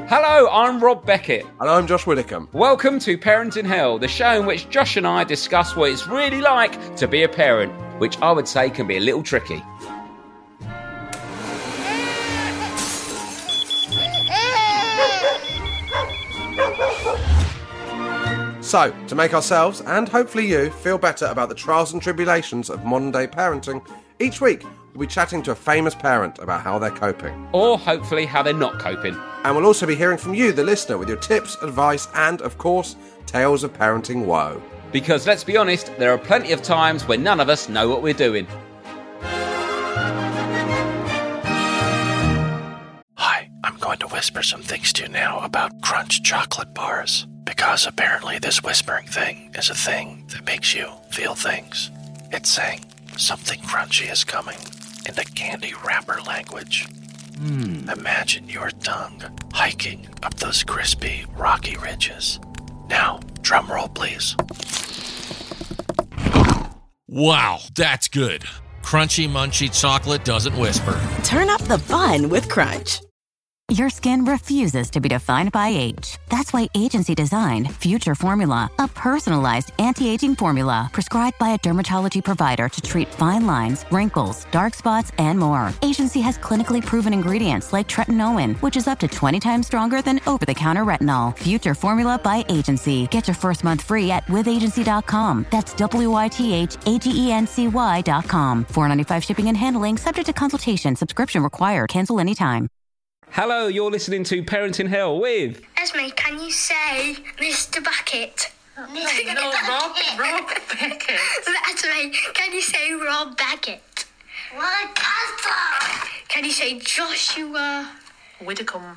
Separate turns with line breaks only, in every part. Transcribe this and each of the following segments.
Hello, I'm Rob Beckett.
And I'm Josh Widdicombe.
Welcome to Parent in Hell, the show in which Josh and I discuss what it's really like to be a parent, which I would say can be a little tricky.
So, to make ourselves, and hopefully you, feel better about the trials and tribulations of modern-day parenting, each week we'll be chatting to a famous parent about how they're coping.
Or hopefully how they're not coping.
And we'll also be hearing from you, the listener, with your tips, advice, and, of course, tales of parenting woe.
Because, let's be honest, there are plenty of times when none of us know what we're doing.
Hi, I'm going to whisper some things to you now about Crunch chocolate bars. Because apparently this whispering thing is a thing that makes you feel things. It's saying something crunchy is coming in the candy wrapper language. Imagine your tongue hiking up those crispy, rocky ridges. Now, drum roll, please.
Wow, that's good. Crunchy, munchy chocolate doesn't whisper.
Turn up the fun with Crunch.
Your skin refuses to be defined by age. That's why Agency designed Future Formula, a personalized anti-aging formula prescribed by a dermatology provider to treat fine lines, wrinkles, dark spots, and more. Agency has clinically proven ingredients like tretinoin, which is up to 20 times stronger than over-the-counter retinol. Future Formula by Agency. Get your first month free at withagency.com. That's WITHAGENCY.com. $4.95 shipping and handling, subject to consultation. Subscription required. Cancel anytime.
Hello, you're listening to Parent in Hell with...
Esme, can you say Mr. Beckett?
No, Rob Beckett.
Esme, can you say Rob Beckett? Can you say Joshua...
Widdicombe.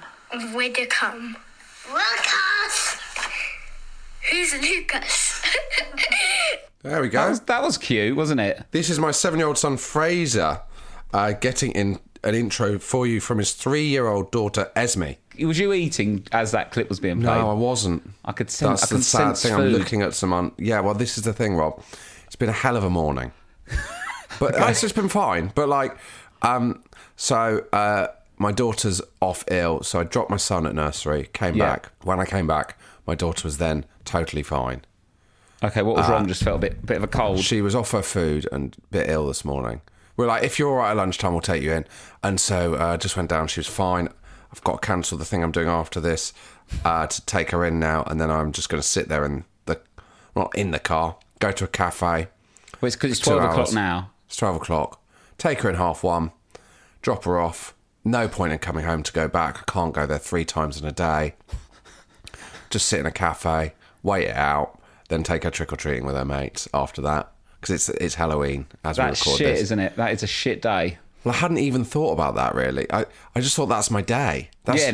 Lucas. Who's Lucas?
There we go.
That was cute, wasn't it?
This is my 7-year-old son, Fraser, getting in an intro for you from his 3-year-old daughter, Esme.
Was you eating as that clip was being played?
No, I wasn't.
I could sense.
That's
I
the sad
sense
thing.
food.
I'm looking at some... Yeah, well, this is the thing, Rob. It's been a hell of a morning. But it's just been fine. But, my daughter's off ill, so I dropped my son at nursery, came back. When I came back, my daughter was then totally fine.
Okay, what was wrong? Just felt a bit of a cold.
She was off her food and a bit ill this morning. We're like, if you're all right at lunchtime, we'll take you in. And so just went down. She was fine. I've got to cancel the thing I'm doing after this to take her in now. And then I'm just going to sit there not in the car, go to a cafe.
Well, it's because it's 12 o'clock now.
It's 12 o'clock. Take her in 1:30, drop her off. No point in coming home to go back. I can't go there 3 times in a day. Just sit in a cafe, wait it out, then take her trick-or-treating with her mates after that. Because it's Halloween as we record this.
That's shit, isn't it? That is a shit day.
Well, I hadn't even thought about that, really. I just thought that's my day.
That's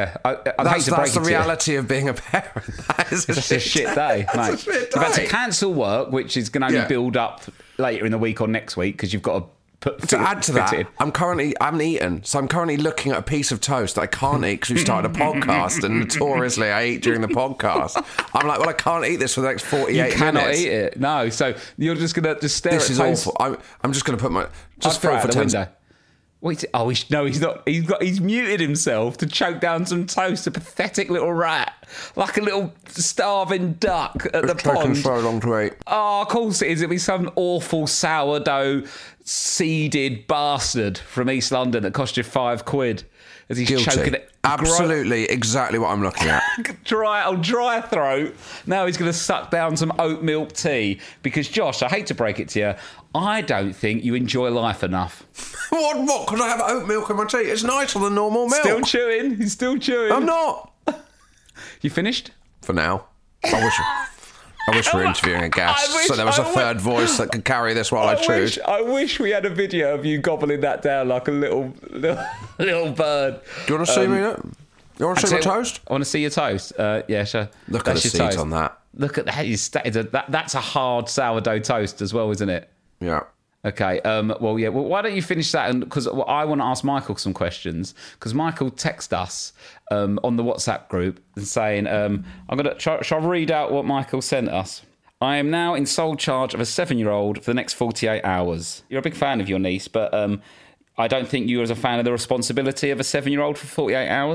the reality of being a parent. That is
a shit day, mate.
A shit
You've had to
day.
cancel work, which is going to only build up later in the week or next week because you've got to
To add to that, I haven't eaten, so I'm currently looking at a piece of toast that I can't eat because we started a podcast, and notoriously I eat during the podcast. I'm like, well, I can't eat this for the next 48 minutes.
You cannot eat it. No, so you're just going to just stare
This
at
is
toast.
awful. I'm just going to put my...
Just throw it out the window. Wait, no, he's not. He's muted himself to choke down some toast. A pathetic little rat, like a little starving duck at the pond.
Taken so long to eat.
Oh, of course it is. It'll be some awful sourdough seeded bastard from East London that cost you £5 as he's
Guilty.
choking it.
Absolutely, exactly what I'm looking at.
dry throat. Now he's going to suck down some oat milk tea because, Josh, I hate to break it to you, I don't think you enjoy life enough.
What? Could I have oat milk in my tea? It's nicer than normal milk.
Still chewing. He's still chewing.
I'm not.
You finished?
For now. I wish we were interviewing a guest, so there was a third voice that could carry this while I chewed.
I wish we had a video of you gobbling that down like a little bird.
Do you want to see me? You want to see my toast?
I want to see your toast. Yeah, sure.
Look at the seeds
toast.
on that.
Look at that. That's a hard sourdough toast as well, isn't it?
Yeah.
Okay. Well, why don't you finish that? And because I want to ask Michael some questions. Because Michael texted us on the WhatsApp group and saying, "I'm gonna shall I read out what Michael sent us? I am now in sole charge of a 7-year-old for the next 48 hours. You're a big fan of your niece, but I don't think you are as a fan of the responsibility of a 7-year-old for 48 hours.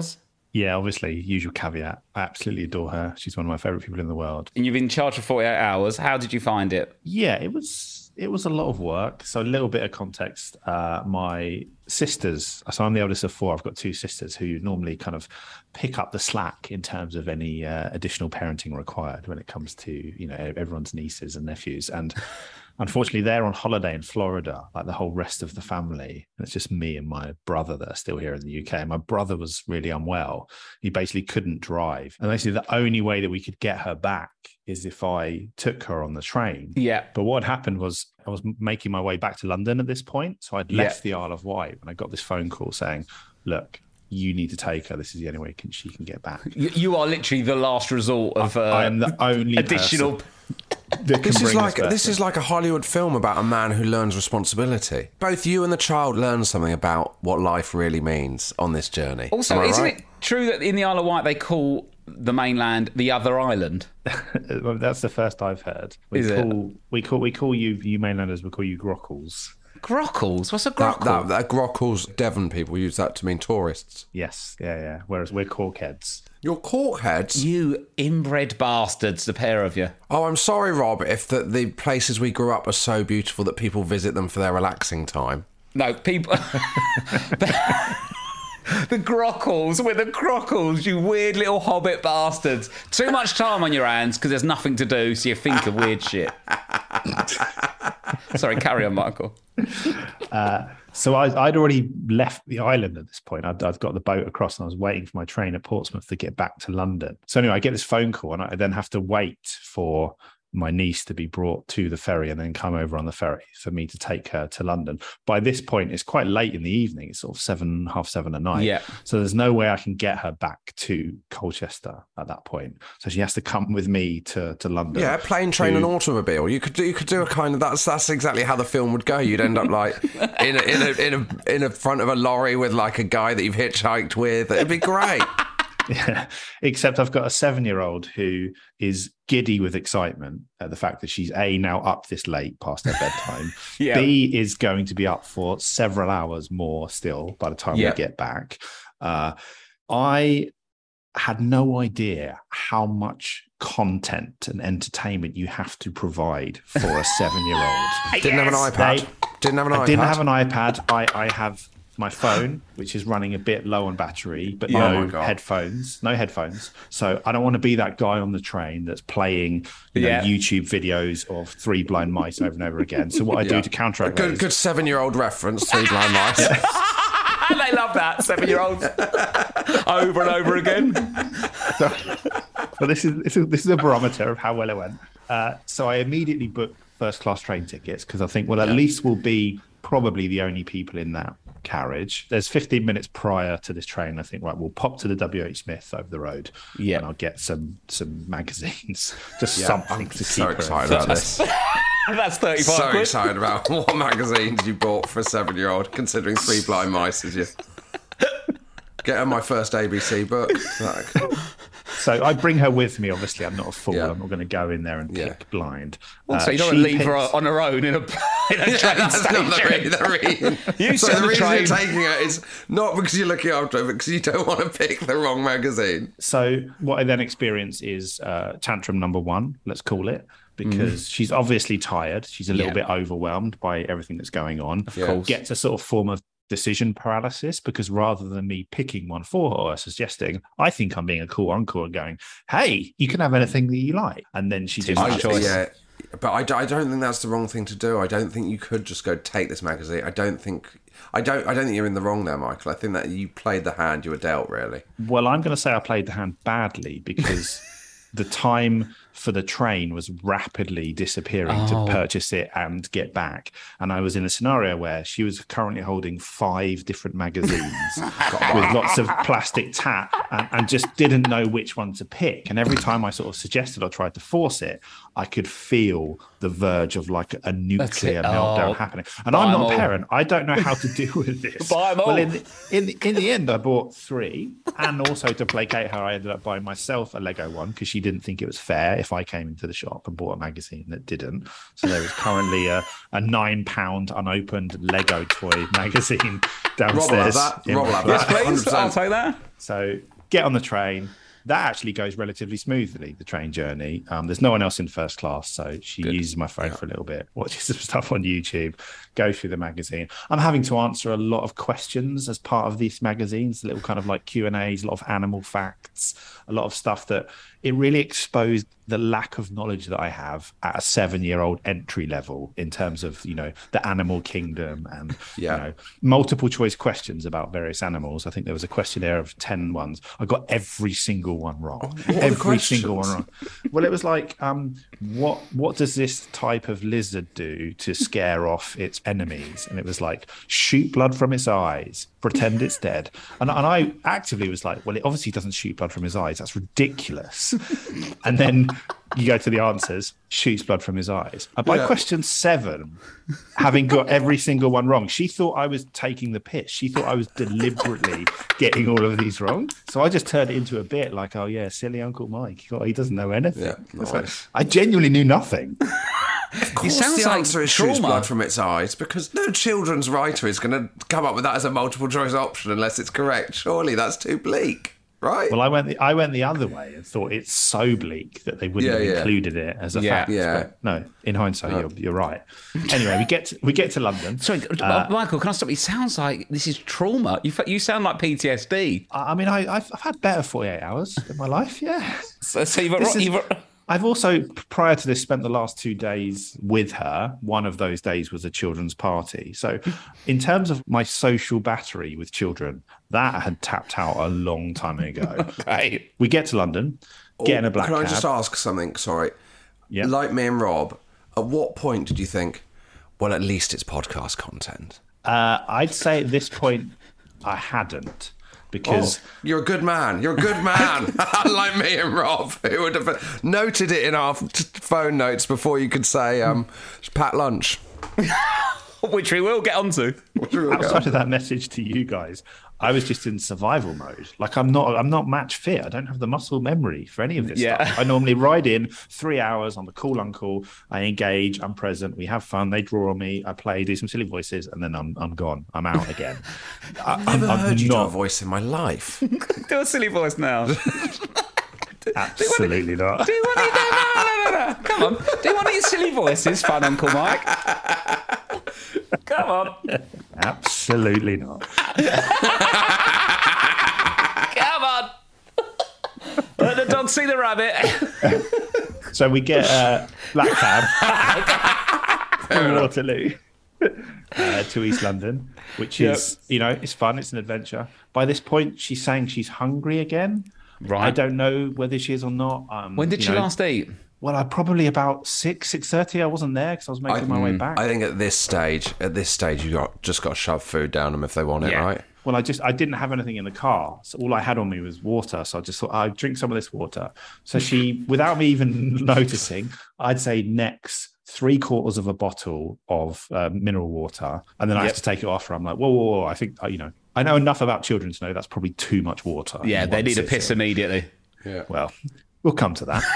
Yeah, obviously, usual caveat. I absolutely adore her. She's one of my favourite people in the world.
And you've been charged for 48 hours. How did you find it?
Yeah, it was a lot of work. So a little bit of context. My sisters, so I'm the eldest of four. I've got two sisters who normally kind of pick up the slack in terms of any additional parenting required when it comes to, everyone's nieces and nephews. And unfortunately, they're on holiday in Florida, like the whole rest of the family. And it's just me and my brother that are still here in the UK. My brother was really unwell. He basically couldn't drive. And basically the only way that we could get her back is if I took her on the train.
Yeah.
But what happened was I was making my way back to London at this point. So I'd left the Isle of Wight when I got this phone call saying, look, you need to take her. This is the only way she can get back.
You are literally the last resort of
I am the only
additional...
This is like a Hollywood film about a man who learns responsibility. Both you and the child learn something about what life really means on this journey.
Also, isn't it true that in the Isle of Wight they call the mainland the other island?
Well, that's the first I've heard. We call you mainlanders, we call you grockles.
Grockles? What's a grockle?
That grockles, Devon people use that to mean tourists.
Yes, yeah. Whereas we're corkheads.
You're corkheads?
You inbred bastards, the pair of you.
Oh, I'm sorry, Rob, if the places we grew up are so beautiful that people visit them for their relaxing time.
No, people... The grockles, we're the grockles, you weird little hobbit bastards. Too much time on your hands because there's nothing to do, so you think of weird shit. Sorry, carry on, Michael.
So I'd already left the island at this point. I'd got the boat across and I was waiting for my train at Portsmouth to get back to London. So anyway, I get this phone call and I then have to wait for my niece to be brought to the ferry and then come over on the ferry for me to take her to London. By this point, it's quite late in the evening. It's sort of 7:30 at night.
Yeah.
So there's no way I can get her back to Colchester at that point. So she has to come with me to London.
Yeah, plane, train, and automobile. You could do a kind of that's exactly how the film would go. You'd end up like in a front of a lorry with like a guy that you've hitchhiked with. It'd be great.
Yeah. Except I've got a 7-year-old who is giddy with excitement at the fact that she's A, now up this late past her bedtime.
Yeah.
B, is going to be up for several hours more still by the time we get back. I had no idea how much content and entertainment you have to provide for a 7-year-old.
Didn't have an iPad.
I didn't have an iPad. I have my phone, which is running a bit low on battery, but no headphones. So I don't want to be that guy on the train that's playing YouTube videos of Three Blind Mice over and over again. So what I do to counteract
good 7-year-old reference, Three Blind Mice.
They love that, 7-year-olds. Over and over again.
So this is a barometer of how well it went. So I immediately booked first-class train tickets because I think, well, at least we'll be probably the only people in that carriage. There's 15 minutes prior to this train. I think, right, we'll pop to the WH Smith over the road and I'll get some magazines, just something to keep
so excited about this.
That's 35
so
quid.
Excited about what magazines you bought for a 7-year-old, considering Three Blind Mice is you. Get her my first ABC book.
So I bring her with me. Obviously, I'm not a fool. I'm not going to go in there and pick blind.
Also, you don't want to leave her on her own in a train
that's
station.
Not the reason. The reason you're taking her is not because you're looking after her, but because you don't want to pick the wrong magazine.
So what I then experience is tantrum number 1, let's call it, because she's obviously tired. She's a little bit overwhelmed by everything that's going on. Of course. Gets a sort of form of decision paralysis because rather than me picking one for her, suggesting, I think I'm being a cool uncle and going, hey, you can have anything that you like. And then she just has choice.
Yeah, but I don't think that's the wrong thing to do. I don't think you could just go take this magazine. I don't think you're in the wrong there, Michael. I think that you played the hand you were dealt, really.
Well, I'm going to say I played the hand badly because the time for the train was rapidly disappearing to purchase it and get back. And I was in a scenario where she was currently holding 5 different magazines with lots of plastic tap and just didn't know which one to pick. And every time I sort of suggested or tried to force it, I could feel the verge of like a nuclear meltdown happening. And I'm not a parent. I don't know how to deal with this. Well, in the end, I bought 3. And also to placate her, I ended up buying myself a Lego one because she didn't think it was fair if I came into the shop and bought a magazine that didn't. So there is currently a £9 unopened Lego toy magazine downstairs.
Rob will have that.
Yes, please. I'll take that.
So get on the train. That actually goes relatively smoothly, the train journey. There's no one else in first class, so she uses my phone for a little bit, watches some stuff on YouTube, goes through the magazine. I'm having to answer a lot of questions as part of these magazines, little kind of like Q&As, a lot of animal facts, a lot of stuff that it really exposed the lack of knowledge that I have at a 7-year-old entry level in terms of, the animal kingdom and, multiple choice questions about various animals. I think there was a questionnaire of 10 ones. I got every single one wrong. Every single one wrong. Well, it was like, what does this type of lizard do to scare off its enemies? And it was like, shoot blood from its eyes, pretend it's dead. And I actively was like, well, it obviously doesn't shoot blood from his eyes. That's ridiculous. And then you go to the answers, shoots blood from his eyes. And by question 7, having got every single one wrong, she thought I was taking the piss. She thought I was deliberately getting all of these wrong. So I just turned it into a bit like, oh yeah, silly Uncle Mike. God, he doesn't know anything. Yeah, like, I genuinely knew nothing.
Of course, the answer is shoots blood from its eyes, because no children's writer is going to come up with that as a multiple choice option unless it's correct. Surely that's too bleak. Right.
Well, I went the other way and thought it's so bleak that they wouldn't have included it as a fact. Yeah. But no, in hindsight, you're right. Anyway, we get to London.
Sorry, Michael, can I stop? It sounds like this is trauma. You sound like PTSD.
I mean, I've had better 48 hours in my life. Yeah.
So
I've also, prior to this, spent the last 2 days with her. One of those days was a children's party. So in terms of my social battery with children, that had tapped out a long time ago.
Okay.
We get to London, get in a black cab.
Can I just ask something? Sorry. Yeah. Like me and Rob, at what point did you think, well, at least it's podcast content?
I'd say at this point, I hadn't. Because
you're a good man. You're a good man. Unlike me and Rob, who would have noted it in our phone notes before you could say, pat lunch.
Which we will get onto.
Outside of that message to you guys, I was just in survival mode. Like I'm not match fit. I don't have the muscle memory for any of this stuff. I normally ride in 3 hours. I'm the cool uncle. I engage. I'm present. We have fun. They draw on me. I play, do some silly voices, and then I'm gone. I'm out again.
I've never heard you do a voice in my life.
Do a silly voice now.
Absolutely not.
Do one of your, come on. Do one of your silly voices, fun Uncle Mike. Come on.
Absolutely not.
Come on. Let the dog see the rabbit.
So we get black cab from Waterloo to East London, which is, it's fun. It's an adventure. By this point, she's saying she's hungry again.
Right.
I don't know whether she is or not.
When did she last eat?
Well, I probably about 6:30. I wasn't there because I was making my way back.
I think at this stage, you just got to shove food down them if they want it, right?
Well, I didn't have anything in the car, so all I had on me was water. So I just thought I'd drink some of this water. So she, without me even noticing, I'd say next 3/4 of a bottle of mineral water, and then I have to take it off her. I'm like, whoa! I think I know enough about children to know that's probably too much water.
Yeah, they need a piss immediately.
Yeah.
Well, we'll come to that.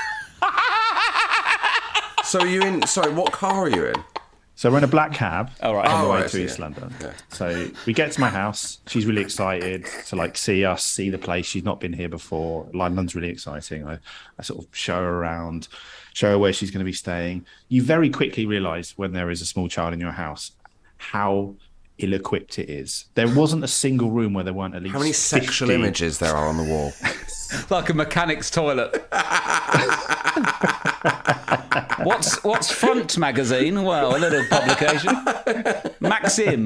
So are you in? Sorry, what car are you in?
So we're in a black cab on the way to East London.
Yeah.
So we get to my house. She's really excited to see us, see the place. She's not been here before. London's really exciting. I sort of show her around, show her where she's going to be staying. You very quickly realise when there is a small child in your house how ill-equipped it is. There wasn't a single room where there weren't at least
how many sexual
50
images there are on the wall.
Like a mechanic's toilet. What's Front magazine? Well, a little publication. Maxim.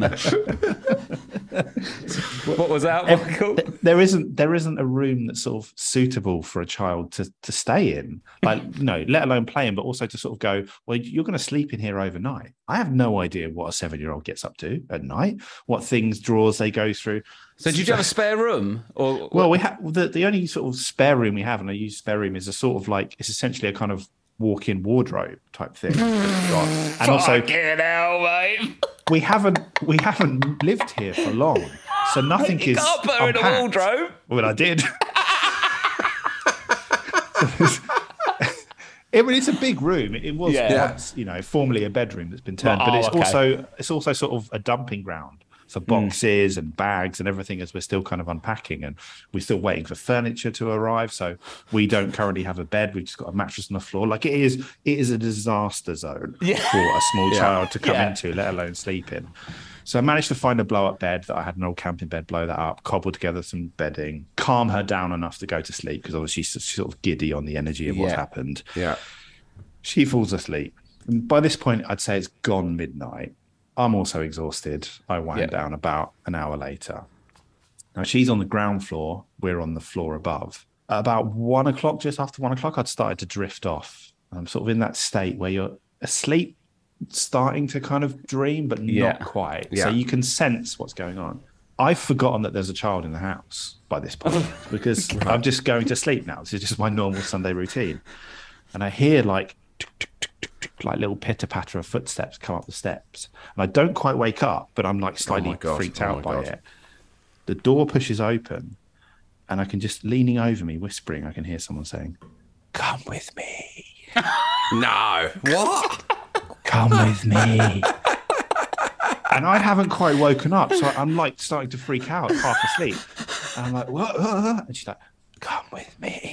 What was that?
There isn't a room that's sort of suitable for a child to stay in. Like, no, let alone play in, but also to sort of go, well, you're going to sleep in here overnight. I have no idea what a 7-year-old gets up to at night, what drawers they go through.
So did you have a spare room?
Well, we have the only sort of spare room we have, and I use spare room, is a sort of like, it's essentially a kind of walk-in wardrobe type thing. And also,
fucking hell, mate.
we haven't lived here for long, so nothing is. You
can't put her in a wardrobe.
Well, I did. It's a big room. It was once, formerly a bedroom that's been turned, but it's also sort of a dumping ground for boxes and bags and everything as we're still kind of unpacking, and we're still waiting for furniture to arrive. So we don't currently have a bed. We've just got a mattress on the floor. Like it is a disaster zone for a small child to come into, let alone sleep in. So I managed to find a blow-up bed that I had an old camping bed, blow that up, cobble together some bedding, calm her down enough to go to sleep because obviously she's sort of giddy on the energy of what's happened.
Yeah.
She falls asleep. And by this point, I'd say it's gone midnight. I'm also exhausted. I wind down about an hour later. Now, she's on the ground floor. We're on the floor above. At about 1 o'clock, just after 1 o'clock, I'd started to drift off. I'm sort of in that state where you're asleep, starting to kind of dream, but not quite. So you can sense what's going on. I've forgotten that there's a child in the house by this point because I'm just going to sleep now. This is just my normal Sunday routine. And I hear like little pitter-patter of footsteps come up the steps. And I don't quite wake up, but I'm like slightly freaked out by it. The door pushes open and I can just, leaning over me, whispering, I can hear someone saying, "Come with me."
No. What?
"Come with me." And I haven't quite woken up, so I'm like starting to freak out, half asleep. And I'm like, "What?" And she's like, "Come with me."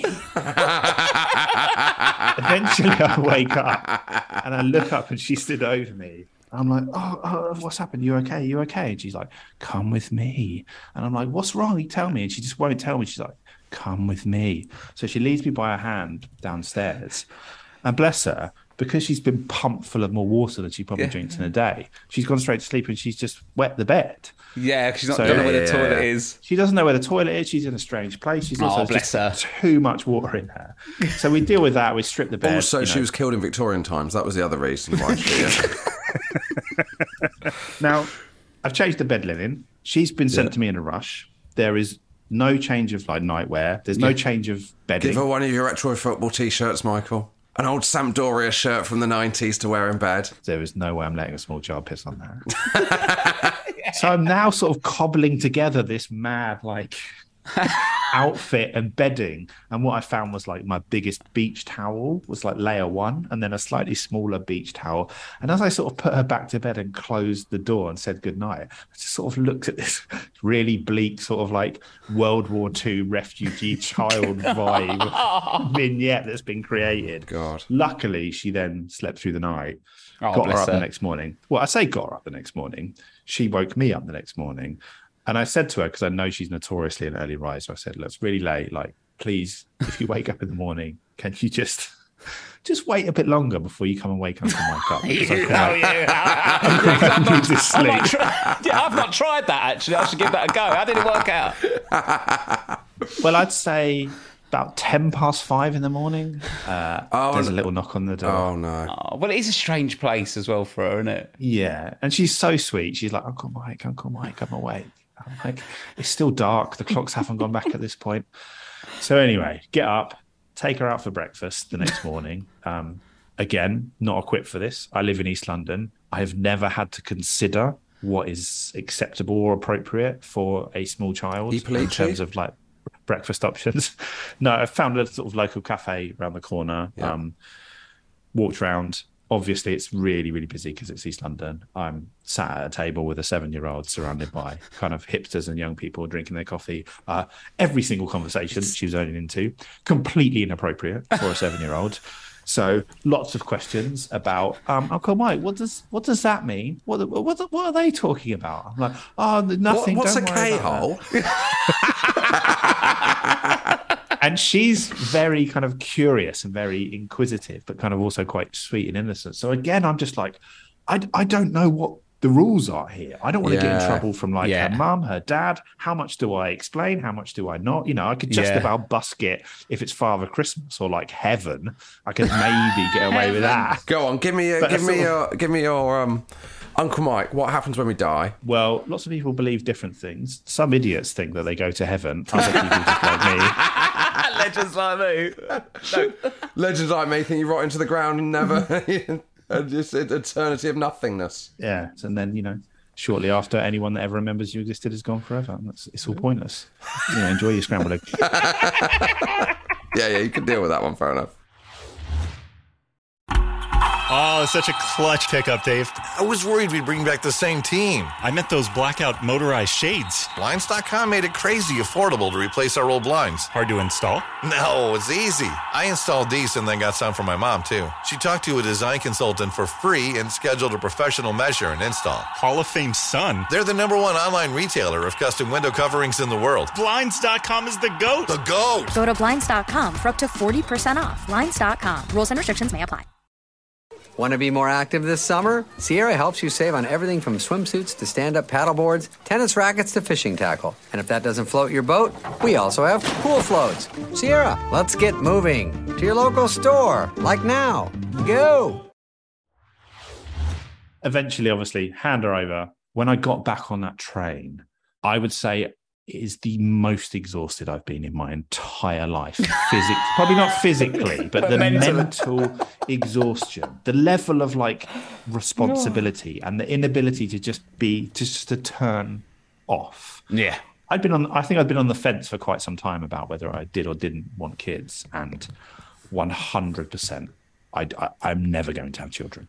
Eventually I wake up and I look up and she stood over me. I'm like, oh, what's happened? You okay? You okay? And she's like, "Come with me." And I'm like, "What's wrong? You tell me." And she just won't tell me. She's like, "Come with me." So she leads me by her hand downstairs. And bless her, because she's been pumped full of more water than she probably drinks in a day, she's gone straight to sleep and she's just wet the bed.
Yeah, she's not don't know where the toilet is.
She doesn't know where the toilet is. She's in a strange place. She's also
bless her.
Too much water in her. So we deal with that. We strip the bed.
Also, she was killed in Victorian times. That was the other reason why she...
Now, I've changed the bed linen. She's been sent to me in a rush. There is no change of like nightwear. There's no change of bedding.
Give her one of your retro football T-shirts, Michael. An old Sampdoria shirt from the 90s to wear in bed.
There is no way I'm letting a small child piss on that. So I'm now sort of cobbling together this mad, like, outfit and bedding. And what I found was, like, my biggest beach towel was, like, layer one, and then a slightly smaller beach towel. And as I sort of put her back to bed and closed the door and said goodnight, I just sort of looked at this really bleak sort of, like, World War II refugee child vibe vignette that's been created.
God.
Luckily, she then slept through the night. Got her up the next morning. Well, I say got her up the next morning. She woke me up the next morning. And I said to her, because I know she's notoriously an early riser, I said, "Look, it's really late. Like, please, if you wake up in the morning, can you just wait a bit longer before you come and wake Uncle Mike up?"
I've not tried that, actually. I should give that a go. How did it work out?
Well, I'd say about 5:10 in the morning. There's a little knock on the door.
Oh, no.
Oh, well, it is a strange place as well for her, isn't it?
Yeah. And she's so sweet. She's like, Uncle Mike, I'm awake. I'm like, it's still dark. The clocks haven't gone back at this point. So anyway, get up, take her out for breakfast the next morning. Again, not equipped for this. I live in East London. I have never had to consider what is acceptable or appropriate for a small child in terms of like breakfast options. No, I found a sort of local cafe around the corner. Walked around. Obviously, it's really, really busy because it's East London. I'm sat at a table with a 7-year-old surrounded by kind of hipsters and young people drinking their coffee. Every single conversation she was owning into, completely inappropriate for a 7-year-old. So lots of questions about Uncle Mike. What does that mean? What are they talking about? I'm like, oh, nothing.
What's
don't
a
worry
K-hole?
And she's very kind of curious and very inquisitive, but kind of also quite sweet and innocent. So again, I'm just like, I don't know what the rules are here. I don't want to get in trouble from like her mum, her dad. How much do I explain? How much do I not? You know, I could just about busk it if it's Father Christmas or like heaven. I could maybe get away with that.
Go on, give me your Uncle Mike, what happens when we die?
Well, lots of people believe different things. Some idiots think that they go to heaven. Other people just like me.
Legends like me. No.
Legends like me think you rot into the ground and never... just an eternity of nothingness.
Yeah, and then, you know, shortly after, anyone that ever remembers you existed is gone forever. It's all pointless. You know, enjoy your scrambled egg.
Yeah, you can deal with that one, fair enough.
Oh, such a clutch pickup, Dave.
I was worried we'd bring back the same team.
I meant those blackout motorized shades.
Blinds.com made it crazy affordable to replace our old blinds.
Hard to install?
No, it's easy. I installed these and then got some for my mom, too. She talked to a design consultant for free and scheduled a professional measure and install.
Hall of Fame son.
They're the #1 online retailer of custom window coverings in the world.
Blinds.com is the GOAT.
The GOAT!
Go to Blinds.com for up to 40% off. Blinds.com. Rules and restrictions may apply.
Want to be more active this summer? Sierra helps you save on everything from swimsuits to stand-up paddleboards, tennis rackets to fishing tackle. And if that doesn't float your boat, we also have pool floats. Sierra, let's get moving. To your local store, like now. Go!
Eventually, obviously, hand her over. When I got back on that train, I would say it is the most exhausted I've been in my entire life. Probably not physically, but the mental exhaustion, the level of like responsibility and the inability to just to turn off.
Yeah.
I think I'd been on the fence for quite some time about whether I did or didn't want kids, and 100%, I'm never going to have children.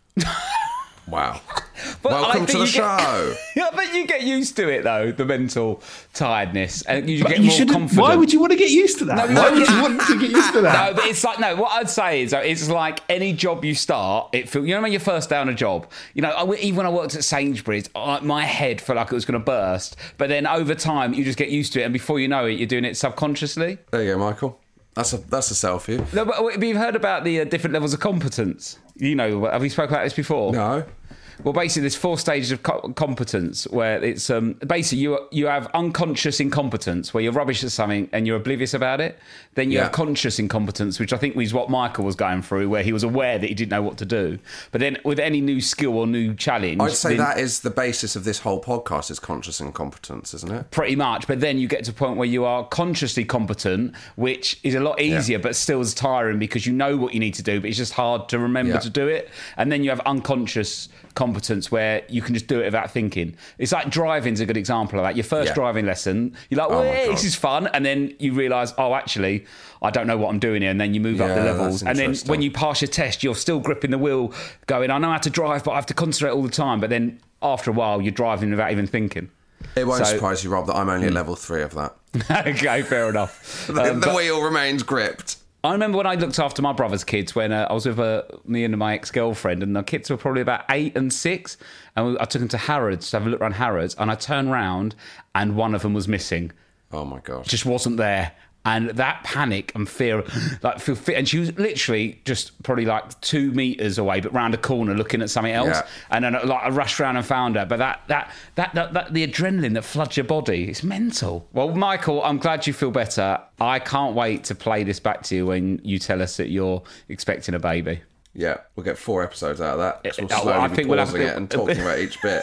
Wow.
But
welcome to the show.
Yeah, but you get used to it though, the mental tiredness, and you get more confident.
Why would you want to get used to that? Why would you want to get used to that?
No, but it's like what I'd say is it's like any job you start. When you're first down a job. Even when I worked at Sainsbury's, my head felt like it was going to burst. But then over time, you just get used to it, and before you know it, you're doing it subconsciously.
There you go, Michael. That's a selfie.
No, but have you heard about the different levels of competence? Have we spoken about this before?
No.
Well, basically, there's 4 stages of competence where it's basically you have unconscious incompetence where you're rubbish at something and you're oblivious about it. Then you have conscious incompetence, which I think was what Michael was going through, where he was aware that he didn't know what to do. But then with any new skill or new challenge...
I'd say that is the basis of this whole podcast, is conscious incompetence, isn't it?
Pretty much. But then you get to a point where you are consciously competent, which is a lot easier, but still is tiring because you know what you need to do, but it's just hard to remember to do it. And then you have unconscious competence where you can just do it without thinking. It's like driving's a good example of that. Your first driving lesson, you're like, this is fun. And then you realise, actually, I don't know what I'm doing here. And then you move up the levels. And then when you pass your test, you're still gripping the wheel going, I know how to drive, but I have to concentrate all the time. But then after a while, you're driving without even thinking.
It won't surprise you, Rob, that I'm only at level 3 of that.
Okay, fair enough.
The wheel remains gripped.
I remember when I looked after my brother's kids when I was with me and my ex-girlfriend, and the kids were probably about 8 and 6, and I took them to Harrods to have a look around Harrods, and I turned round and one of them was missing.
Oh my gosh.
Just wasn't there. And that panic and fear, and she was literally just probably like 2 meters away, but round a corner looking at something else. Yeah. And then I rushed around and found her. But that the adrenaline that floods your body, it's mental. Well, Michael, I'm glad you feel better. I can't wait to play this back to you when you tell us that you're expecting a baby.
Yeah, we'll get 4 episodes out of that. We'll slowly be pausing it and talking about each bit.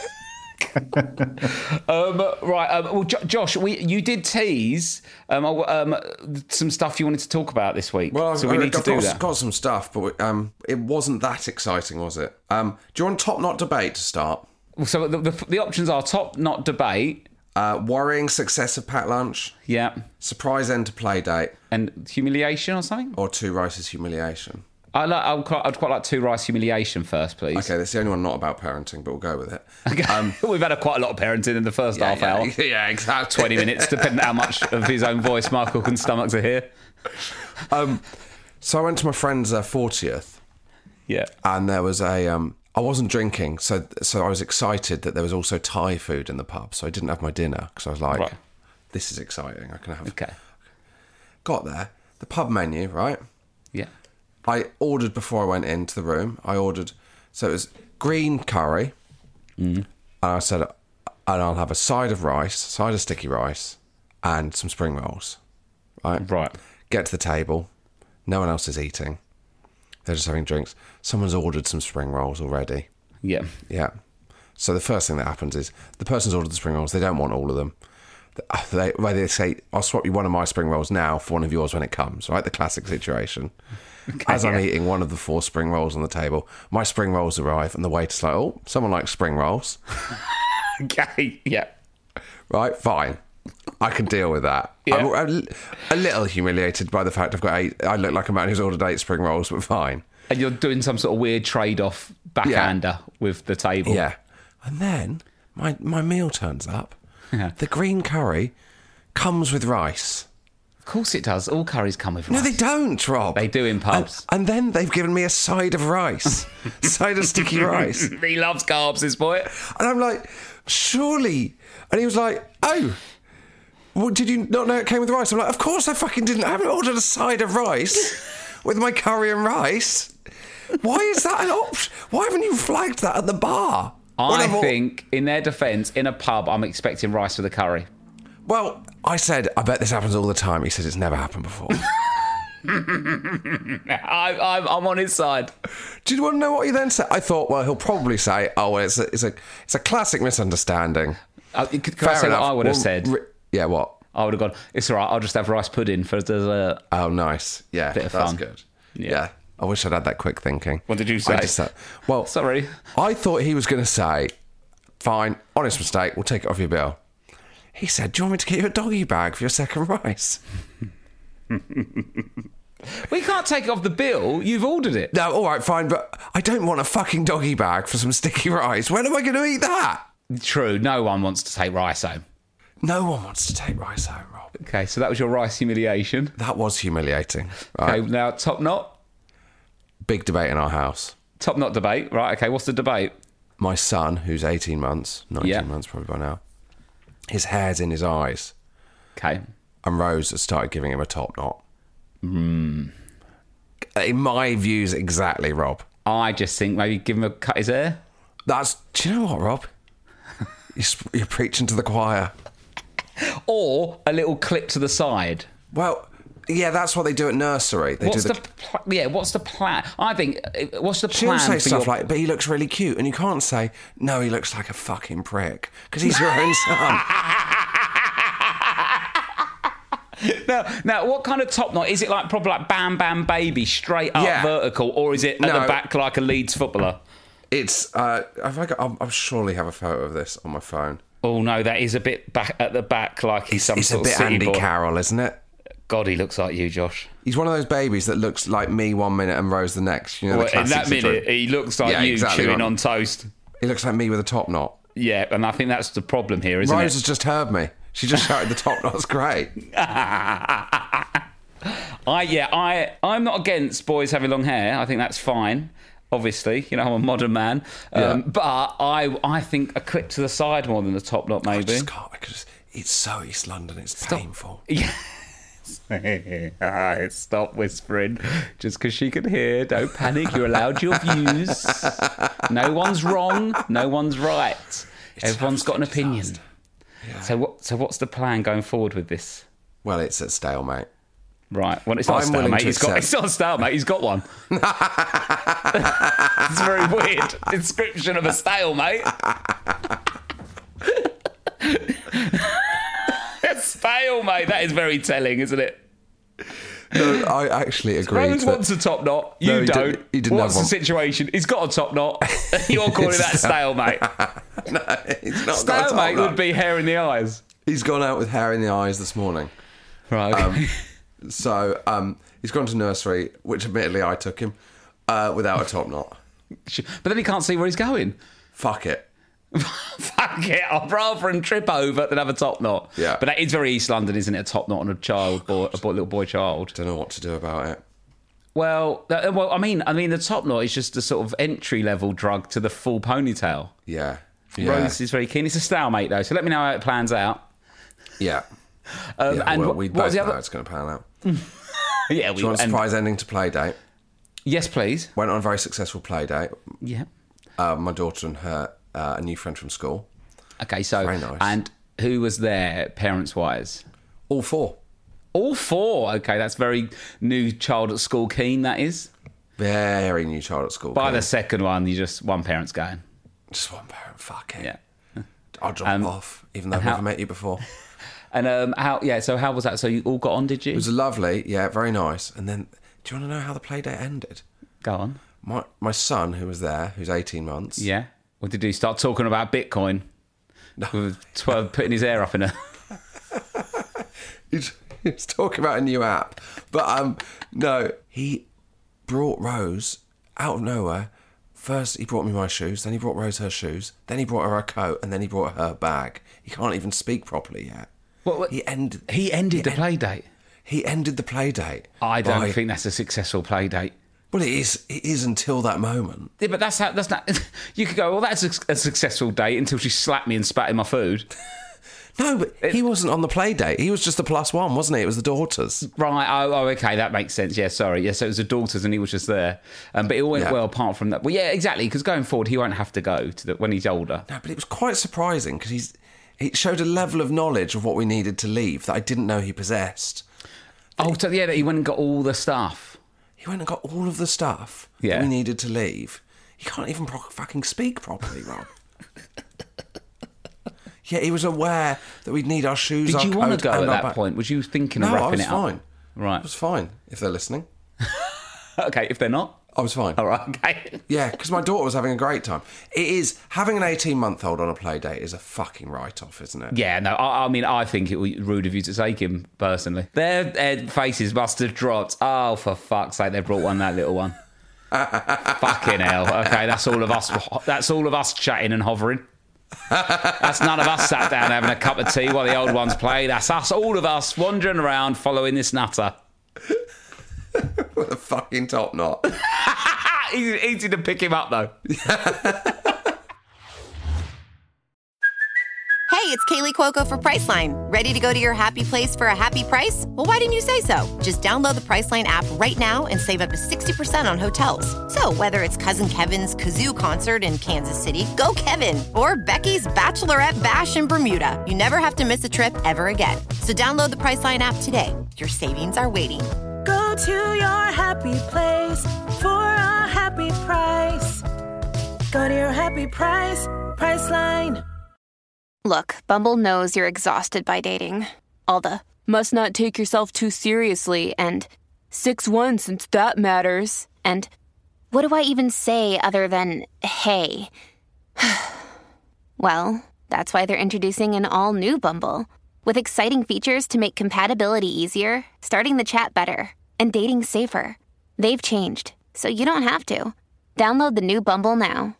Well, Josh, you did tease some stuff you wanted to talk about this week.
Well,
so we need to do that.
Got some stuff, but it wasn't that exciting, was it? Do you want top not debate to start?
So the options are top not debate,
worrying success of packed lunch, surprise end to play date,
and humiliation or something,
or 2 Rice's humiliation.
I'd quite like 2 Rice humiliation first, please.
Okay, that's the only one not about parenting, but we'll go with it.
We've had quite a lot of parenting in the first half hour.
Yeah, exactly.
20 minutes, depending on how much of his own voice Michael can stomach to hear.
So I went to my friend's 40th.
Yeah.
And there was I wasn't drinking, so I was excited that there was also Thai food in the pub. So I didn't have my dinner because I was like, this is exciting. I can have...
Okay.
Got there. The pub menu, right?
Yeah.
I ordered before I went into the room. So it was green curry. And I said, and I'll have a side of rice, side of sticky rice, and some spring rolls. Right. Get to the table. No one else is eating. They're just having drinks. Someone's ordered some spring rolls already.
Yeah.
Yeah. So the first thing that happens is the person's ordered the spring rolls. They don't want all of them. They say, I'll swap you one of my spring rolls now for one of yours when it comes, right? The classic situation. Okay, As I'm eating one of the 4 spring rolls on the table, my spring rolls arrive and the waiter's like, oh, someone likes spring rolls.
Okay, yeah.
Right, fine. I can deal with that. Yeah. I'm a little humiliated by the fact I look like a man who's ordered 8 spring rolls, but fine.
And you're doing some sort of weird trade-off backhander with the table.
Yeah. And then my meal turns up.
Yeah.
The green curry comes with rice.
Of course it does. All curries come with rice.
No, they don't, Rob.
They do in pubs.
And then they've given me a side of rice. Side of sticky rice.
He loves carbs, this boy.
And I'm like, surely. And he was like, oh, well, did you not know it came with rice? I'm like, of course I fucking didn't. I haven't ordered a side of rice with my curry and rice. Why is that an option? Why haven't you flagged that at the bar?
I think, in their defence, in a pub, I'm expecting rice with a curry.
Well, I said, I bet this happens all the time. He said it's never happened before.
I'm on his side.
Do you want to know what he then said? I thought, well, he'll probably say, oh, well, it's a classic misunderstanding.
Can I say what I would have said?
Yeah, what?
I would have gone, it's all right, I'll just have rice pudding for dessert.
Oh, nice. Yeah,
Bit of
that's
fun.
good. Yeah. I wish I'd had that quick thinking.
What did you say?
Well,
sorry.
I thought he was going to say, fine, honest mistake, we'll take it off your bill. He said, do you want me to get you a doggy bag for your second rice?
We can't take it off the bill. You've ordered it.
No, all right, fine, but I don't want a fucking doggy bag for some sticky rice. When am I going to eat that?
True, no one wants to take rice home.
No one wants to take rice home, Rob.
Okay, so that was your rice humiliation.
That was humiliating. Right.
Okay, now top knot.
Big debate in our house.
Top knot debate. Right, okay, what's the debate?
My son, who's 18 months, 19 months probably by now, his hair's in his eyes.
Okay.
And Rose has started giving him a top knot.
In
my views, exactly, Rob.
I just think maybe give him a cut his hair.
Do you know what, Rob? You're preaching to the choir.
Or a little clip to the side.
Well, yeah, that's what they do at nursery.
What's the plan? I think, what's the plan?
She'll say stuff like, but he looks really cute. And you can't say, no, he looks like a fucking prick. Because he's your own son.
Now, what kind of top knot? Is it like proper like Bam Bam Baby, straight up vertical? Or is it at the back like a Leeds footballer?
It's, I'll surely have a photo of this on my phone.
Oh, no, that is a bit back at the back like he's some sort of
It's a bit
city
Andy
boy.
Carroll, isn't it?
God, he looks like you, Josh.
He's one of those babies that looks like me 1 minute and Rose the next. You know,
Well, in that minute, he looks like you chewing on toast.
He looks like me with a top knot.
Yeah, and I think that's the problem here, isn't it?
Rose has just heard me. She just shouted the top knot's great.
I'm not against boys having long hair. I think that's fine. Obviously, you know, I'm a modern man. But I think a clip to the side more than the top knot, maybe.
I just can't, because it's so East London, it's painful.
Yes. Stop whispering. Just because she can hear. Don't panic. You're allowed your views. No one's wrong. No one's right. Everyone's got an opinion.
Yeah.
So what's the plan going forward with this?
Well, it's a stalemate.
Right. Well, it's not a stalemate. It's not a stalemate. He's got one. It's a very weird description of a stalemate. A stalemate. That is very telling, isn't it?
No, I actually agree.
Rose wants a top knot. You don't.
He didn't
What's
have
the situation? He's got a top knot. You're calling that a stalemate.
No, he's not.
Stalemate would be hair in the eyes.
He's gone out with hair in the eyes this morning.
Right. Okay.
So he's gone to nursery, which admittedly I took him, without a top knot.
But then he can't see where he's going.
Fuck it.
Fuck it. I'd rather him trip over than have a top knot.
Yeah.
But that is very East London, isn't it? A top knot on a little boy child.
Don't know what to do about it.
Well, I mean, the top knot is just a sort of entry level drug to the full ponytail.
Yeah.
Rose is very keen. It's a stalemate though, so let me know how it plans out.
Yeah.
And
we both know it's going to pan out.
Yeah.
Do you want a surprise ending to Playdate?
Yes, please.
Went on a very successful Playdate.
Yeah.
My daughter and her, a new friend from school.
Okay, so
very nice.
And who was there, parents-wise?
All four.
All four. Okay, that's very new child at school keen. That is
very new child at school.
By the second one, one parent's going.
Just one parent. Fuck it.
Yeah.
I'll drop off, even though I've never met you before.
And how? Yeah. So how was that? So you all got on? Did you?
It was lovely. Yeah, very nice. And then, do you want to know how the Playdate ended?
Go on.
My son, who was there, who's 18 months.
Yeah. What did he start talking about? Bitcoin.
No.
Putting his hair up in a.
He's talking about a new app, but no, he brought Rose out of nowhere, first he brought me my shoes, then he brought Rose her shoes, then he brought her a coat, and then he brought her bag. He can't even speak properly yet.
What? He ended the play date.
He ended the play date.
I don't think that's a successful play date.
Well, it is until that moment.
Yeah, but that's not. You could go, well, that's a successful date until she slapped me and spat in my food.
No, but he wasn't on the play date. He was just the +1, wasn't he? It was the daughters.
Right. Oh, okay. That makes sense. Yeah, sorry. Yeah, so it was the daughters and he was just there. But it all went well apart from that. Well, yeah, exactly, because going forward, he won't have to go to when he's older.
No, but it was quite surprising because it showed a level of knowledge of what we needed to leave that I didn't know he possessed.
Oh, so yeah, he went and got all the stuff.
He went and got all of the stuff that we needed to leave. He can't even fucking speak properly, Rob. Yeah, he was aware that we'd need our shoes.
Did you want to go at that point? Was you thinking of wrapping it up?
No, I was fine.
Right.
I was fine, if they're listening.
Okay, if they're not?
I was fine.
All right, okay.
Yeah, because my daughter was having a great time. It is, having an 18-month-old on a play date is a fucking write-off, isn't it?
Yeah, no, I mean, I think it was rude of you to take him, personally. Their faces must have dropped. Oh, for fuck's sake, they brought that little one. Fucking hell. Okay, that's all of us chatting and hovering. That's none of us sat down having a cup of tea while the old ones play. That's us, all of us, wandering around following this nutter.
With a fucking top knot.
Easy to pick him up, though.
Hey, it's Kaylee Cuoco for Priceline. Ready to go to your happy place for a happy price? Well, why didn't you say so? Just download the Priceline app right now and save up to 60% on hotels. So whether it's Cousin Kevin's Kazoo Concert in Kansas City, go Kevin, or Becky's Bachelorette Bash in Bermuda, you never have to miss a trip ever again. So download the Priceline app today. Your savings are waiting.
Go to your happy place for a happy price. Go to your happy price, Priceline.
Look, Bumble knows you're exhausted by dating. All the, must not take yourself too seriously, and 6'1" since that matters, and what do I even say other than, hey? Well, that's why they're introducing an all-new Bumble, with exciting features to make compatibility easier, starting the chat better, and dating safer. They've changed, so you don't have to. Download the new Bumble now.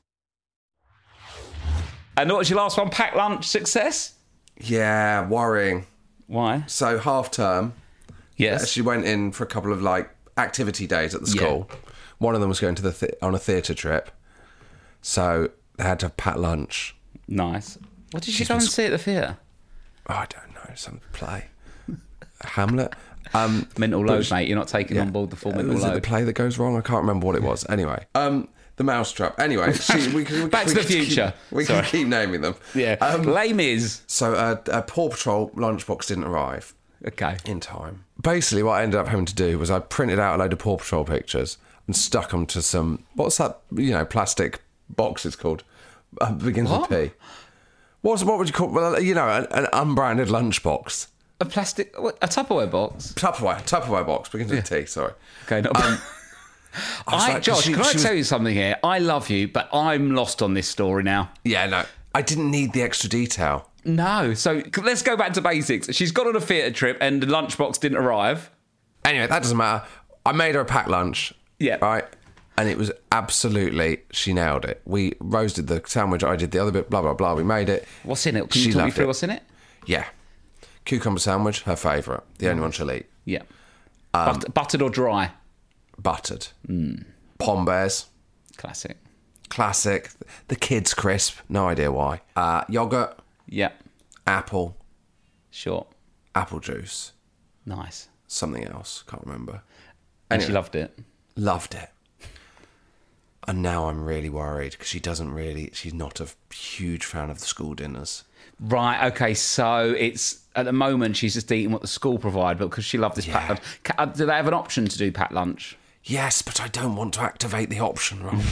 And what was your last one? Packed lunch success?
Yeah, worrying.
Why?
So half term.
Yes.
She went in for a couple of activity days at the school. Yeah. One of them was going to on a theatre trip. So they had to have packed lunch.
Nice. What did she go and see at the theatre?
Oh, I don't know. Some play. Hamlet.
Mental load, mate. You're not taking on board the full mental load.
Was it the play that goes wrong? I can't remember what it was. Anyway. The Mousetrap. Anyway,
Back to the Future.
We can keep naming them.
Yeah. Les Mis.
So a Paw Patrol lunchbox didn't arrive.
Okay.
In time. Basically, what I ended up having to do was I printed out a load of Paw Patrol pictures and stuck them to some, what's that, plastic box it's called? Begins with P. What would you call, well, an unbranded lunchbox.
A plastic, a Tupperware box?
Tupperware box, begins with T, sorry.
Okay, no. Josh, can I tell you something here? I love you, but I'm lost on this story now.
Yeah, no. I didn't need the extra detail.
No. So let's go back to basics. She's gone on a theatre trip and the lunchbox didn't arrive.
Anyway, that doesn't matter. I made her a packed lunch.
Yeah.
Right? And it was absolutely, she nailed it. We roasted the sandwich, I did the other bit, blah, blah, blah. We made it.
What's in it? Can you talk me through what's in it?
Yeah. Cucumber sandwich, her favourite. The only one she'll eat.
Yeah. Buttered or dry?
Buttered. Pom Bears.
Classic.
The kids crisp. No idea why. Yogurt.
Yeah.
Apple.
Sure.
Apple juice.
Nice.
Something else. Can't remember.
And she loved it.
Loved it. And now I'm really worried because she's not a huge fan of the school dinners.
Right, okay, so it's, at the moment, she's just eating what the school provide, but because she loved this packed lunch. Do they have an option to do packed lunch?
Yes, but I don't want to activate the option, Rob.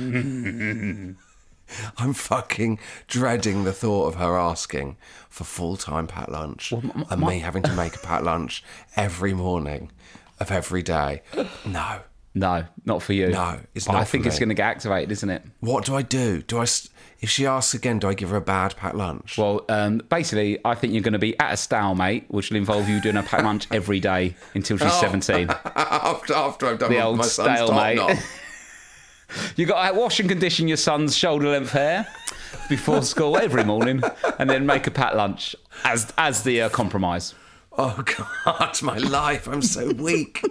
I'm fucking dreading the thought of her asking for full-time packed lunch and me having to make a packed lunch every morning of every day. No.
No, not for you.
No, it's not.
I think it's going to get activated, isn't it?
What do I do? If she asks again, do I give her a bad packed lunch?
Well, basically, I think you're going to be at a stalemate, which will involve you doing a packed lunch every day until she's 17.
After I've done
the old
my son's
stalemate. You got to wash and condition your son's shoulder-length hair before school every morning, and then make a packed lunch as the compromise.
Oh God, my life! I'm so weak.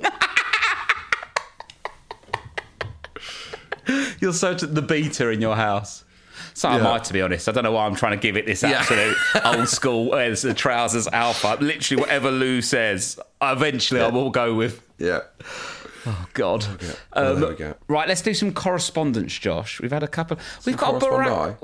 You're so the beta in your house. So am I, to be honest. I don't know why I'm trying to give it this absolute old school, it's the trousers alpha. Literally whatever Lou says, eventually I will go with.
Yeah.
Oh, God.
Well, there we go.
Right, let's do some correspondence, Josh. We've had a couple. We've got a Barack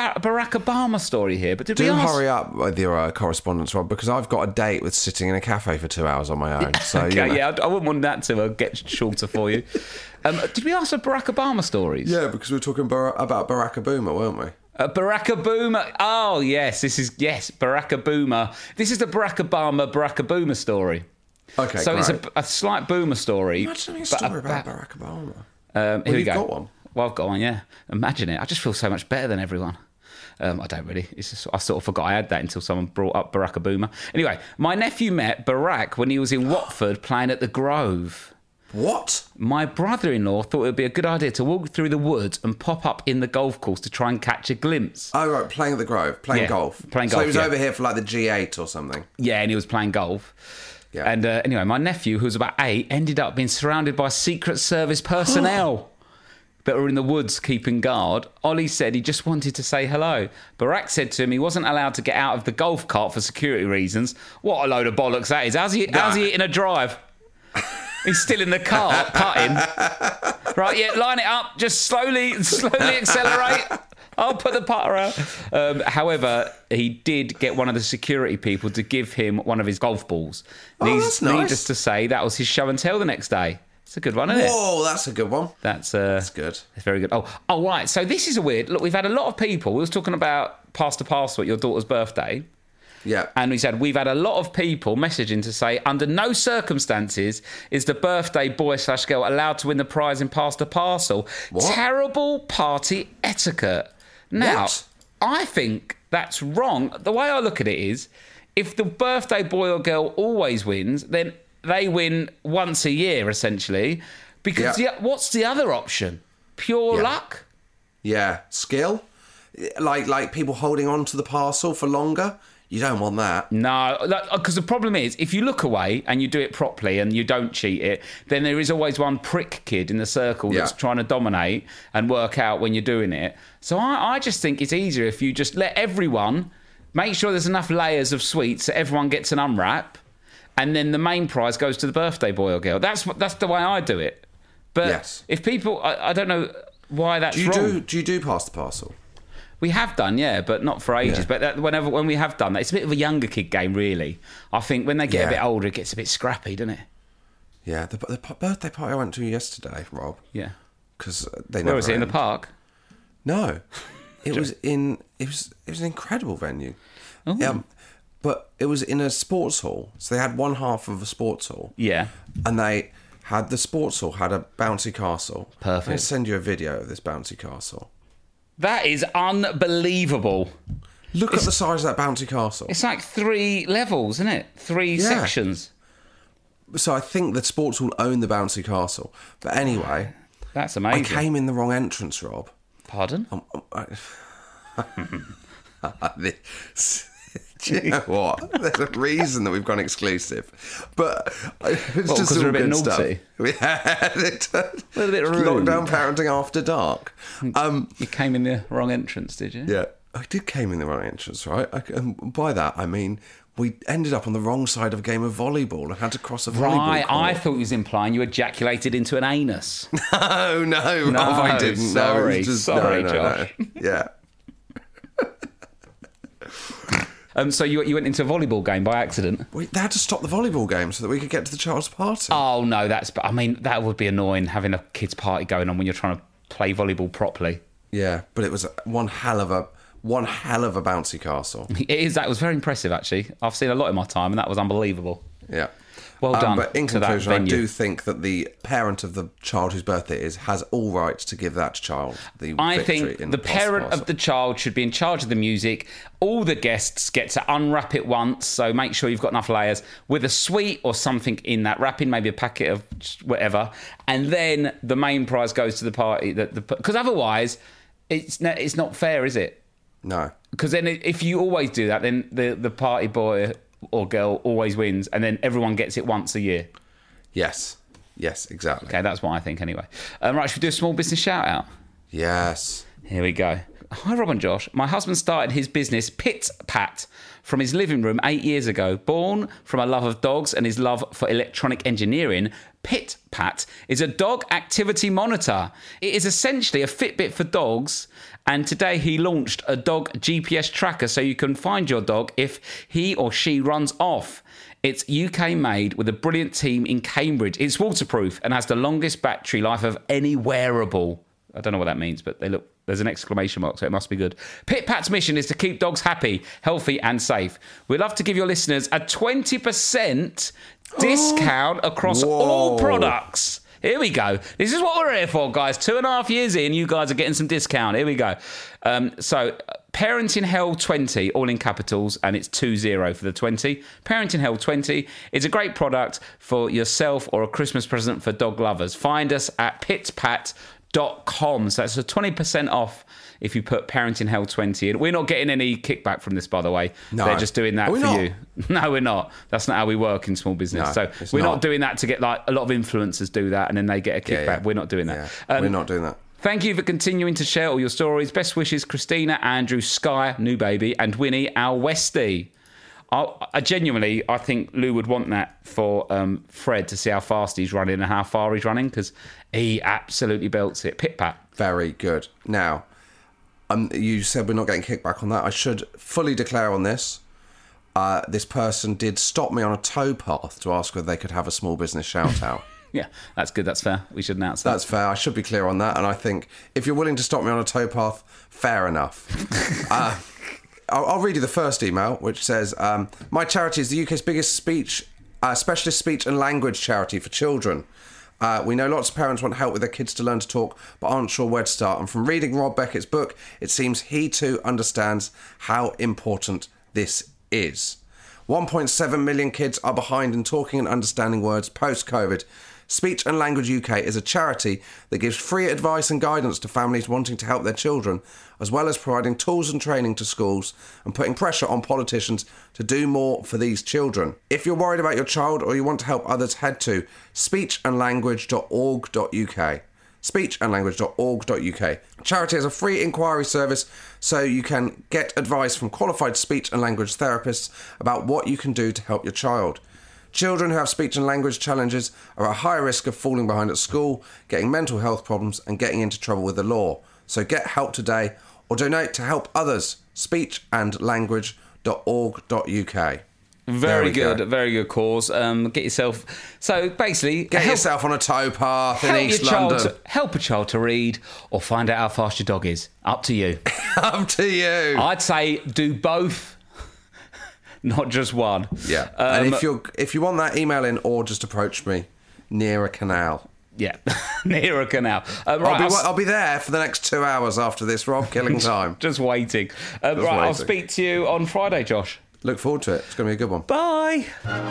Obama story here, but did we ask...
hurry up with your correspondence, Rob, because I've got a date with sitting in a cafe for 2 hours on my own. So,
okay, I wouldn't want that to get shorter for you. Did we ask for Barack Obama stories?
Yeah, because we were talking about Barack Obama, weren't we?
Barack Obama. Oh, yes, Barack Obama. This is the Barack Obama story.
Okay,
so
great.
it's a slight boomer story.
Imagine a story about Barack Obama.
Here we go.
Got one.
Well, I've got one, yeah. Imagine it. I just feel so much better than everyone. I don't really. It's just, I sort of forgot I had that until someone brought up Barack Obama. Anyway, my nephew met Barack when he was in Watford playing at the Grove.
What?
My brother-in-law thought it would be a good idea to walk through the woods and pop up in the golf course to try and catch a glimpse.
Oh, right, playing at the Grove, playing golf.
So he
was over here for like the G8 or something.
Yeah, and he was playing golf.
Yeah.
And anyway, my nephew, who was about 8, ended up being surrounded by Secret Service personnel that were in the woods keeping guard. Ollie said he just wanted to say hello. Barack said to him he wasn't allowed to get out of the golf cart for security reasons. What a load of bollocks that is. How's he hitting a drive? He's still in the cart, putting. Right, yeah, line it up. Just slowly accelerate. I'll put the putter out. However, he did get one of the security people to give him one of his golf balls.
That's nice.
Needless to say, that was his show and tell the next day. It's a good one, isn't it?
Whoa, that's a good one.
That's
good.
It's very good. Oh, right. So this is a weird... Look, we've had a lot of people... We was talking about Pass the Parcel at your daughter's birthday.
Yeah.
And we said, we've had a lot of people messaging to say, under no circumstances is the birthday boy/girl allowed to win the prize in Pass the Parcel.
What?
Terrible party etiquette. Now, I think that's wrong. The way I look at it is, if the birthday boy or girl always wins, then they win once a year, essentially. Because what's the other option? Pure luck?
Yeah. Skill? Like people holding on to the parcel for longer? You don't want that.
No, because the problem is, if you look away and you do it properly and you don't cheat it, then there is always one prick kid in the circle that's trying to dominate and work out when you're doing it. So I just think it's easier if you just let everyone, make sure there's enough layers of sweets that everyone gets an unwrap, and then the main prize goes to the birthday boy or girl. That's the way I do it. But if people, I don't know why that's wrong.
Do you do Pass the Parcel?
We have done, but not for ages.
Yeah.
But when we have done that, it's a bit of a younger kid game, really. I think when they get a bit older, it gets a bit scrappy, doesn't it?
Yeah, the birthday party I went to yesterday, Rob.
Yeah.
Because they
Where
never
was it, in the park?
No, it was an incredible venue. But it was in a sports hall. So they had one half of a sports hall.
Yeah.
And they had the sports hall had a bouncy castle.
Perfect.
I'm going to send you a video of this bouncy castle.
That is unbelievable.
Look at the size of that bouncy castle.
It's like 3 levels, isn't it? 3 sections.
So I think the sports hall owned the bouncy castle. But anyway...
That's amazing.
I came in the wrong entrance, Rob.
Pardon?
Do you know what? There's a reason that we've gone exclusive. But it's just
all
all
a bit
good
naughty.
stuff. We had it.
A little bit rude.
Lockdown parenting after dark.
You came in the wrong entrance, did you?
Yeah, I did came in the wrong entrance, right? And by that, I mean, we ended up on the wrong side of a game of volleyball and had to cross a volleyball
Right,
court.
I thought he was implying you ejaculated into an anus.
No, Rob, I didn't.
Sorry,
No,
Josh.
Yeah.
So you went into a volleyball game by accident?
They had to stop the volleyball game so that we could get to the child's party.
Oh, no, that would be annoying, having a kid's party going on when you're trying to play volleyball properly.
Yeah, but it was one hell of a bouncy castle.
That was very impressive, actually. I've seen a lot in my time, and that was unbelievable.
Yeah.
Well done.
But in
to that
conclusion, I
venue.
do think that the parent of the child whose birthday it is has all rights to give that child the
I
victory
think
in
the parent
Oscar.
of the child should be in charge of the music. All the guests get to unwrap it once, so make sure you've got enough layers with a sweet or something in that wrapping, maybe a packet of whatever, and then the main prize goes to the party. Because otherwise, it's not fair, is it?
No.
Because then if you always do that, then the party boy or girl always wins, and then everyone gets it once a year.
Yes, exactly.
Okay, that's what I think anyway. Right, should we do a small business shout out?
Yes.
Here we go. Hi, Rob and Josh. My husband started his business, Pit Pat, from his living room 8 years ago. Born from a love of dogs and his love for electronic engineering, Pit Pat is a dog activity monitor. It is essentially a Fitbit for dogs, and today he launched a dog GPS tracker so you can find your dog if he or she runs off. It's UK made with a brilliant team in Cambridge. It's waterproof and has the longest battery life of any wearable. I don't know what that means, but there's an exclamation mark, so it must be good. Pit Pat's mission is to keep dogs happy, healthy and safe. We'd love to give your listeners a 20% discount across all products. Here we go. This is what we're here for, guys. 2.5 years in, you guys are getting some discount. Here we go. So, Parenting Hell 20, all in capitals, and it's 20 for the 20. Parenting Hell 20 is a great product for yourself or a Christmas present for dog lovers. Find us at pitpat.com. So that's a 20% off if you put Parenting Hell 20 in. We're not getting any kickback from this, by the way.
No.
They're just doing that for
not?
you. No, we're not. That's not how we work in small business.
No,
so we're not doing that to get, like, a lot of influencers do that and then they get a kickback.
Yeah.
We're not doing that.
Yeah. We're not doing that.
Thank you for continuing to share all your stories. Best wishes, Christina, Andrew, Sky, new baby, and Winnie, our Westie. I genuinely, I think Lou would want that for Fred to see how fast he's running and how far he's running, because he absolutely belts it. Pit Pat.
Very good. Now, you said we're not getting kickback on that. I should fully declare on this. This person did stop me on a towpath to ask whether they could have a small business shout out.
Yeah, that's good. That's fair. We should announce that.
That's fair. I should be clear on that. And I think if you're willing to stop me on a towpath, fair enough. I'll read you the first email, which says, my charity is the UK's biggest specialist speech and language charity for children. We know lots of parents want help with their kids to learn to talk, but aren't sure where to start. And from reading Rob Beckett's book, it seems he too understands how important this is. 1.7 million kids are behind in talking and understanding words post-COVID. Speech and Language UK is a charity that gives free advice and guidance to families wanting to help their children, as well as providing tools and training to schools and putting pressure on politicians to do more for these children. If you're worried about your child or you want to help others, head to speechandlanguage.org.uk. speechandlanguage.org.uk. Charity has a free inquiry service so you can get advice from qualified speech and language therapists about what you can do to help your child. Children who have speech and language challenges are at high risk of falling behind at school, getting mental health problems and getting into trouble with the law. So get help today or donate to help others. speechandlanguage.org.uk.
Very good cause. Get yourself... So basically...
Get yourself on a towpath in East London.
Help a child to read or find out how fast your dog is. Up to you.
Up to you.
I'd say do both, not just one.
Yeah. And if you want that, email in or just approach me near a canal.
Yeah, near a canal.
Right, I'll be there for the next 2 hours after this, Rob, killing time.
Just waiting. Waiting. I'll speak to you on Friday, Josh.
Look forward to it. It's going to be a good one.
Bye.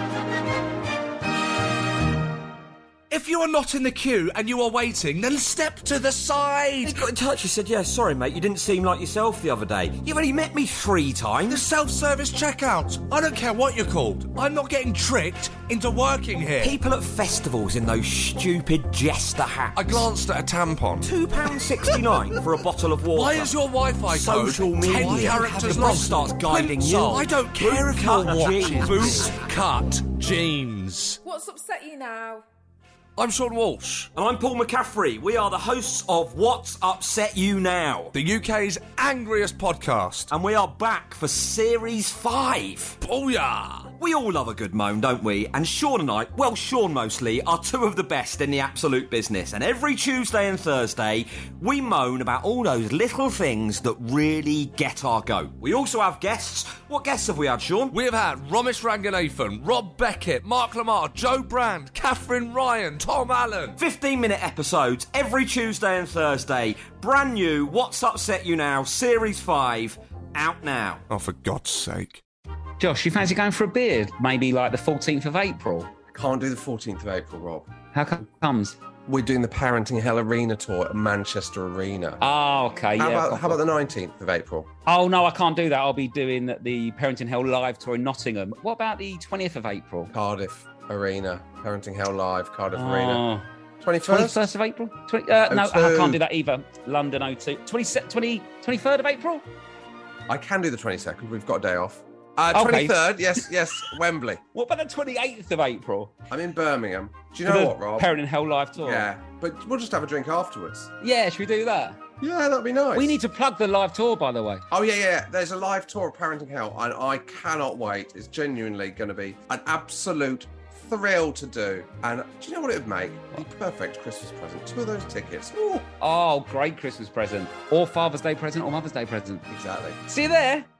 If you are not in the queue and you are waiting, then step to the side.
He got in touch. He said, yeah, sorry, mate, you didn't seem like yourself the other day. You've only met me 3 times.
The self-service checkout. I don't care what you're called. I'm not getting tricked into working here.
People at festivals in those stupid jester hats.
I glanced at a tampon.
£2.69 for a bottle of water.
Why is your Wi-Fi code
social media
10 characters
the
long?
boss starts guiding you.
I don't care if you're watching.
Boot
cut jeans.
What's upset you now?
I'm Sean Walsh.
And I'm Paul McCaffrey. We are the hosts of What's Upset You Now,
the UK's angriest podcast.
And we are back for Series 5.
Booyah!
We all love a good moan, don't we? And Sean and I, well, Sean mostly, are two of the best in the absolute business. And every Tuesday and Thursday, we moan about all those little things that really get our goat. We also have guests. What guests have we had, Sean?
We have had Romesh Ranganathan, Rob Beckett, Mark Lamar, Joe Brand, Catherine Ryan, Tom Allen.
15-minute episodes every Tuesday and Thursday. Brand new What's Upset You Now, Series 5, out now.
Oh, for God's sake.
Josh, you fancy going for a beer? Maybe like the 14th of April?
Can't do the 14th of April, Rob.
How comes?
We're doing the Parenting Hell Arena tour at Manchester Arena.
Oh, okay.
How about the 19th of April?
Oh, no, I can't do that. I'll be doing the Parenting Hell Live tour in Nottingham. What about the 20th of April?
Cardiff Arena. Parenting Hell Live, Cardiff Arena.
21st of April? No, I can't do that either. London 02. 23rd of April?
I can do the 22nd. We've got a day off.
Okay.
23rd, yes, Wembley.
What about the 28th of April?
I'm in Birmingham. Do you know what, Rob?
Parenting Hell Live tour.
Yeah, but we'll just have a drink afterwards.
Yeah, should we do that?
Yeah, that'd be nice.
We need to plug the live tour, by the way.
Oh, yeah. There's a live tour of Parenting Hell, and I cannot wait. It's genuinely going to be an absolute thrill to do. And do you know what it would make? The perfect Christmas present. 2 of those tickets. Ooh.
Oh, great Christmas present. Or Father's Day present or Mother's Day present.
Exactly.
See you there.